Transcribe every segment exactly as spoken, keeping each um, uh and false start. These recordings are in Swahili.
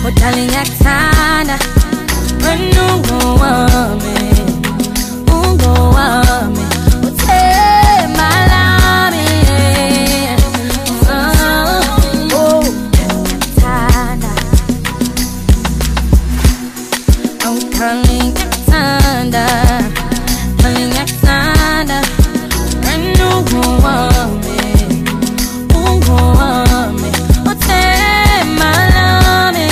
darling, yakuthanda wena ungowami ungowami uthe malami oh yakuthanda oh darling yakuthanda darling yakuthanda wena ungowami ungowami uthe malami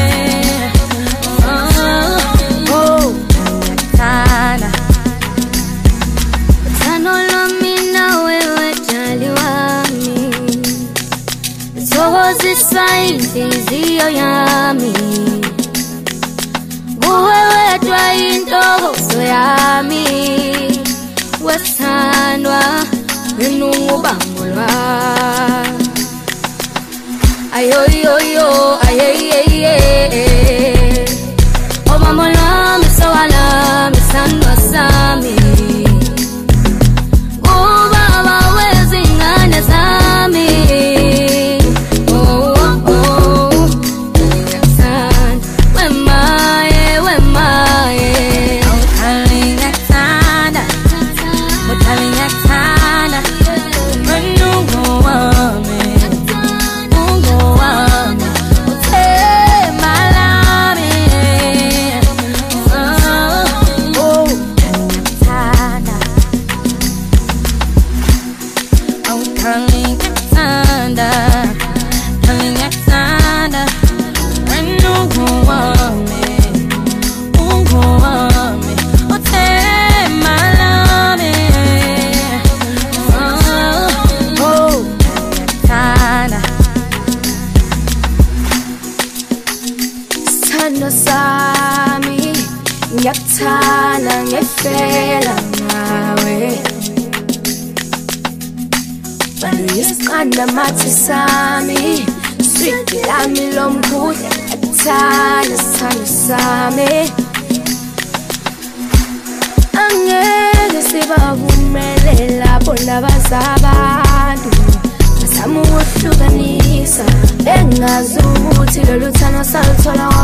oh yakuthanda uthando lwami nawe wejali wami uthokozisa inhliziyo yami kuwe wedwa intokozo yami wethandwa wena ungubambulwa ayoyoyo ayeyeye obambo lwami sowalami sandwa sami ubaba wezingane zami oh oh oh yakuthanda wemaye wemaye oh darling yakuthanda oh darling yakuthanda wena ungowami ungowami uthe malami oh yakuthanda oh darling yakuthanda darling yakuthanda wena ungowami ungowami uthe malami oh yakuthanda sithando sami ngiyakuthanda ngefela ngawe baluyisiqanda mathi sami sweet lami lomkhulu yakuthanda sithando sami angeke sibavumelela bona bazabantu bazama ukuhlukanisa engazi ukuthi lolu thando saluthola